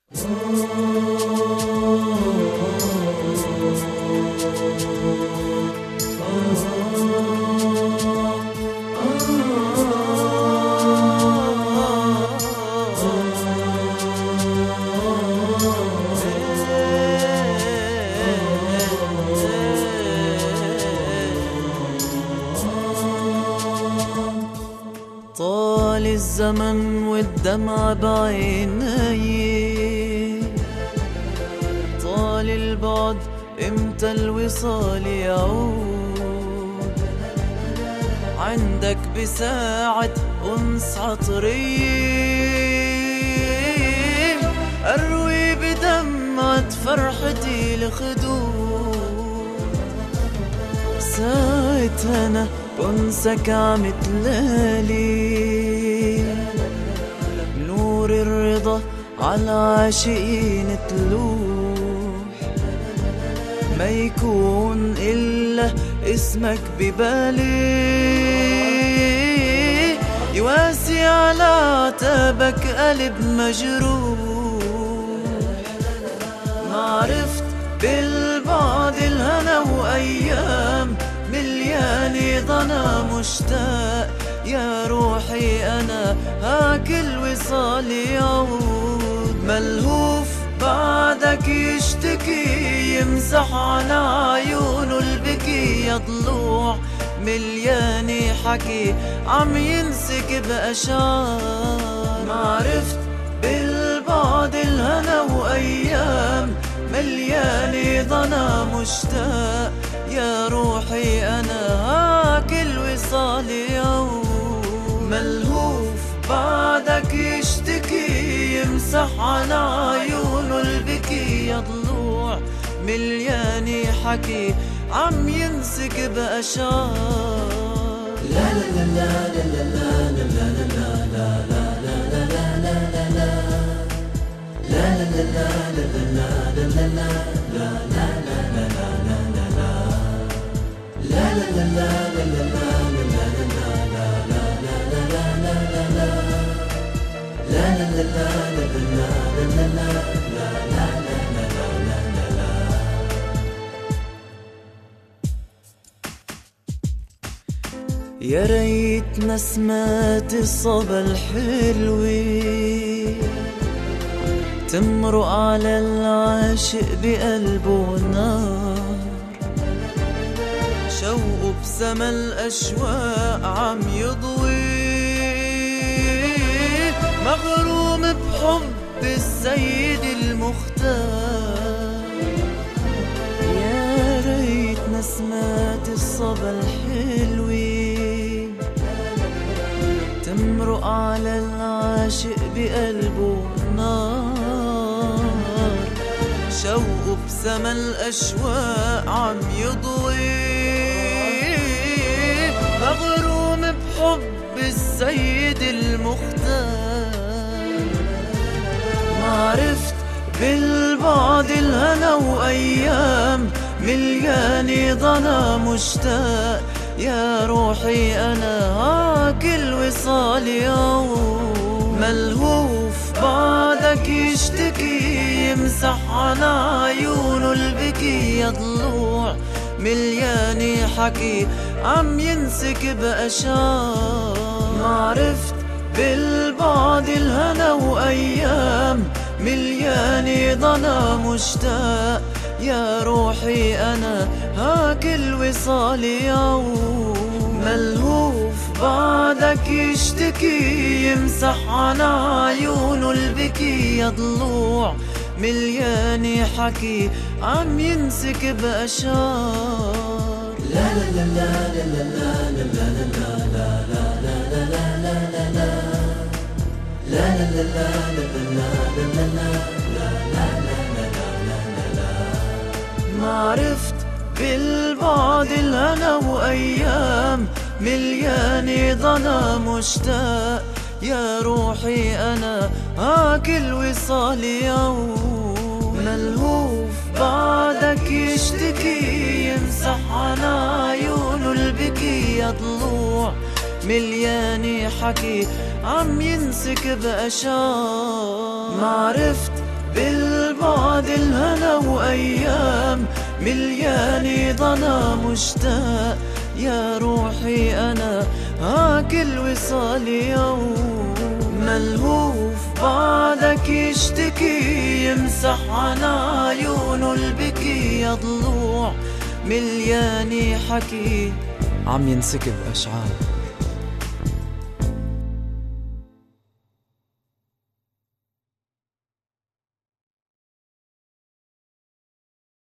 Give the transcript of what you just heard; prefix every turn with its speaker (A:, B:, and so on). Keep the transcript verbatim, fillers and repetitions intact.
A: طال الزمن والدمع بعيني، طال البعد امتى الوصال يعود؟ عندك بساعة أنس عطري، أروي بدمعة فرحتي الخدود. ساعتها أنا أنسك عم تلالي، نور الرضا على عاشقين تلوح. ما يكون إلا اسمك ببالي، يواسي على عتابك قلب مجروح. ما عرفت بالبعد الهنا وأيام ملياني ضنا مشتاق. يا روحي أنا هاك الوصال يعود، ملهوف بعدك يشتكي، يمسح على عيونه البكي يا ضلوع. ملياني حكي عم ينسك بأشعار. ما عرفت بالبعد الهنا وأيام ملياني ضنا مشتاق. يا روحي أنا هاك الوصال يعود، ملهوف بعدك يشتكي، يمسح على عيونه البكي يا ضلوع. ملياني حكي عم يمسك بأشعار. لا لا لا لا لا لا لا لا لا لا لا لا لا يا ريت نسمات الصبا الحلوة تمرق على العاشق بقلبه نار. شوقه بسما الأشواق عم يضوي، مغروم بحب السيد المختار. يا ريت نسمات الصبا الحلوة تمرق على العاشق بقلبه نار. شوقه بسما الأشواق عم يضوي، مغروم بحب السيد المختار. ما عرفت بالبعد الهنا وأيام ملياني ضنا مشتاق. يا روحي أنا هاك الوصال يعود، ملهوف بعدك يشتكي، يمسح على عيونه البكي يا ضلوع. ملياني حكي عم ينسك بأشعار. ما عرفت بالبعد الهنا وأيام ملياني ضنا مشتاق. يا روحي أنا هاك الوصال يعود، ملهوف بعدك يشتكي، يمسح على عيونه البكي يا ضلوع. ملياني حكي عم ينسك بأشعار. لا لا لا لا لا لا لا لا لا لا لا لا لا ما عرفت بالبعد الهنا وأيام ملياني ضنا مشتاق. يا روحي أنا هاك الوصال يعود، ملهوف بعدك يشتكي، يمسح على عيونه البكي يا ضلوع. ملياني حكي عم ينسك بأشعار. ما عرفت بالبعد الهنا وأيام ملياني ضنا مشتاق يا روحي أنا هاك الوصال يوم ملهوف بعدك يشتكي يمسح عن عيونه البكي يا ضلوع ملياني حكي عم ينسكب أشعار